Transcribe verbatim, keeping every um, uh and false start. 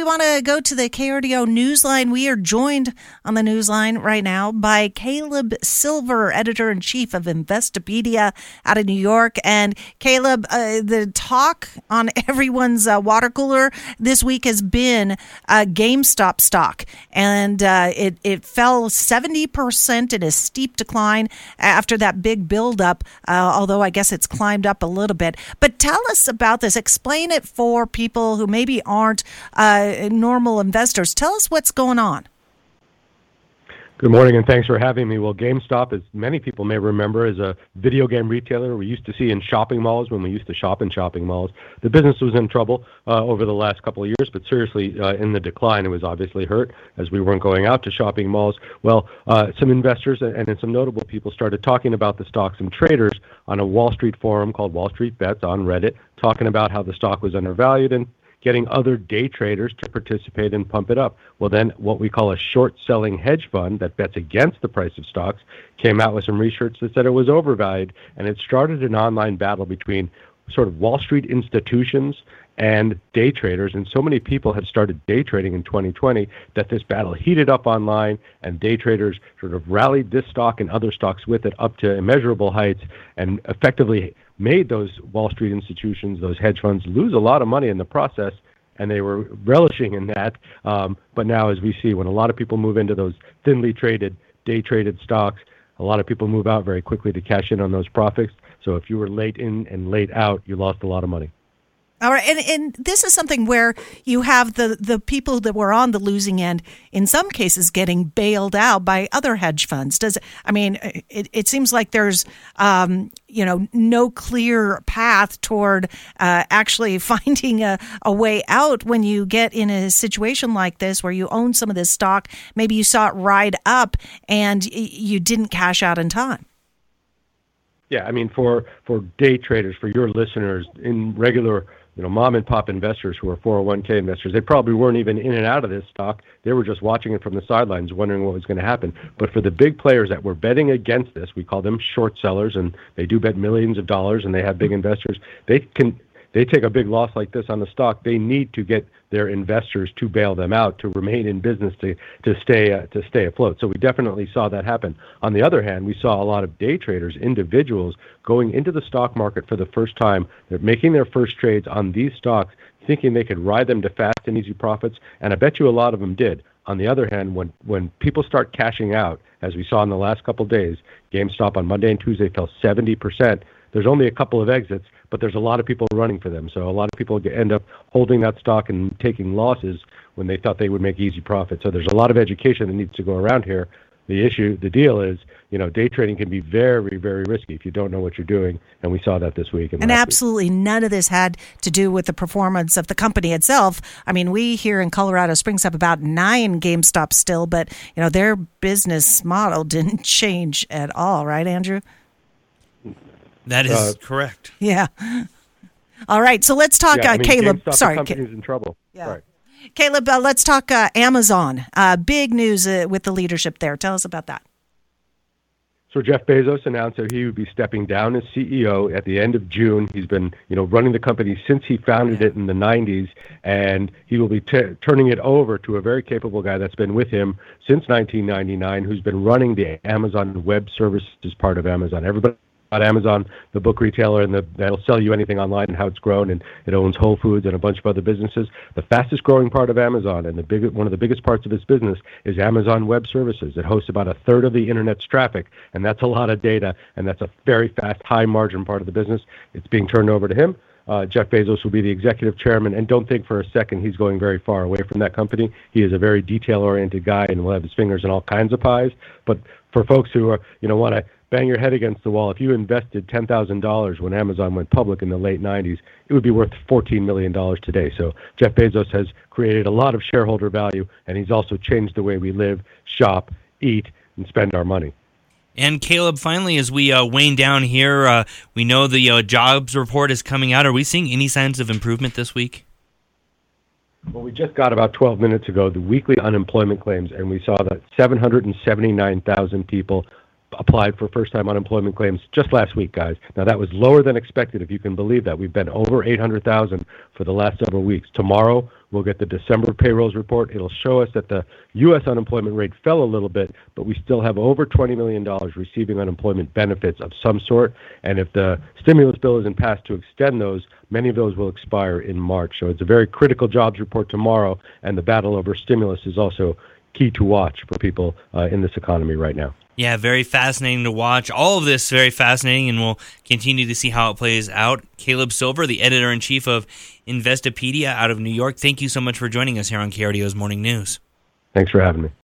we want to go to the K R D O Newsline. We are joined on the Newsline right now by Caleb Silver, editor-in-chief of Investopedia out of New York. And Caleb, uh, the talk on everyone's uh, water cooler this week has been uh, GameStop stock. And uh, it, it fell seventy percent in a steep decline after that big buildup, uh, although I guess it's climbed up a little bit. But tell us about this. Explain it for people who maybe aren't uh, normal investors. Tell us what's going on. Good morning, and thanks for having me. Well, GameStop, as many people may remember, is a video game retailer we used to see in shopping malls when we used to shop in shopping malls. The business was in trouble uh, over the last couple of years, but seriously uh, in the decline. It was obviously hurt as we weren't going out to shopping malls. Well, uh, some investors and, and some notable people started talking about the stock. Some traders on a Wall Street forum called Wall Street Bets on Reddit, talking about how the stock was undervalued and getting other day traders to participate and pump it up. Well, then what we call a short-selling hedge fund that bets against the price of stocks came out with some research that said it was overvalued, and it started an online battle between sort of Wall Street institutions and day traders, and so many people had started day trading in twenty twenty that this battle heated up online, and day traders sort of rallied this stock and other stocks with it up to immeasurable heights and effectively made those Wall Street institutions, those hedge funds, lose a lot of money in the process, and they were relishing in that. Um, but now, as we see, when a lot of people move into those thinly traded, day-traded stocks, a lot of people move out very quickly to cash in on those profits. So if you were late in and late out, you lost a lot of money. All right, and, and this is something where you have the, the people that were on the losing end, in some cases, getting bailed out by other hedge funds. Does I mean, it, it seems like there's, um, you know, no clear path toward uh, actually finding a, a way out when you get in a situation like this where you own some of this stock. Maybe you saw it ride up and you didn't cash out in time. Yeah, I mean, for, for day traders, for your listeners, in regular you know, mom and pop investors who are four oh one k investors, they probably weren't even in and out of this stock. They were just watching it from the sidelines, wondering what was going to happen. But for the big players that were betting against this, we call them short sellers, and they do bet millions of dollars, and they have big investors. They can they take a big loss like this on the stock. They need to get their investors to bail them out to remain in business to to stay uh, to stay afloat. So we definitely saw that happen. On the other hand, we saw a lot of day traders, individuals, going into the stock market for the first time. They're making their first trades on these stocks, thinking they could ride them to fast and easy profits, and I bet you a lot of them did. On the other hand, when when people start cashing out, as we saw in the last couple of days, GameStop on Monday and Tuesday fell seventy percent. There's only a couple of exits, but there's a lot of people running for them. So a lot of people end up holding that stock and taking losses when they thought they would make easy profits. So there's a lot of education that needs to go around here. The issue, the deal is, you know, day trading can be very, very risky if you don't know what you're doing, and we saw that this week. And, and absolutely week. None of this had to do with the performance of the company itself. I mean, we here in Colorado Springs have about nine GameStop still, but, you know, their business model didn't change at all, right, Andrew? That is uh, correct. Yeah. All right. So let's talk, yeah, uh, I mean, Caleb. GameStop, Sorry, the company's in trouble. Yeah. Sorry. Caleb, uh, let's talk uh, Amazon. Uh, big news uh, with the leadership there. Tell us about that. So Jeff Bezos announced that he would be stepping down as C E O at the end of June. He's been, you know, running the company since he founded yeah. it in the nineties, and he will be t- turning it over to a very capable guy that's been with him since nineteen ninety-nine, who's been running the Amazon Web Services part of Amazon. Everybody about Amazon, the book retailer, and the, that'll sell you anything online and how it's grown, and it owns Whole Foods and a bunch of other businesses. The fastest growing part of Amazon and the big, one of the biggest parts of its business is Amazon Web Services. It hosts about a third of the internet's traffic, and that's a lot of data, and that's a very fast, high margin part of the business. It's being turned over to him. Uh, Jeff Bezos will be the executive chairman, and don't think for a second he's going very far away from that company. He is a very detail-oriented guy and will have his fingers in all kinds of pies. But for folks who are, you know, want to bang your head against the wall, if you invested ten thousand dollars when Amazon went public in the late nineties, it would be worth fourteen million dollars today. So Jeff Bezos has created a lot of shareholder value, and he's also changed the way we live, shop, eat, and spend our money. And Caleb, finally, as we uh, wane down here, uh, we know the uh, jobs report is coming out. Are we seeing any signs of improvement this week? Well, we just got about twelve minutes ago the weekly unemployment claims, and we saw that seven hundred seventy-nine thousand people applied for first-time unemployment claims just last week, guys. Now, that was lower than expected, if you can believe that. We've been over eight hundred thousand for the last several weeks. Tomorrow, We'll get the December payrolls report. It'll show us that the U S unemployment rate fell a little bit, but we still have over twenty million dollars receiving unemployment benefits of some sort. And if the stimulus bill isn't passed to extend those, many of those will expire in March. So it's a very critical jobs report tomorrow, and the battle over stimulus is also key to watch for people uh, in this economy right now. Yeah, very fascinating to watch. All of this very fascinating, and we'll continue to see how it plays out. Caleb Silver, the editor-in-chief of Investopedia out of New York, thank you so much for joining us here on K R D O's Morning News. Thanks for having me.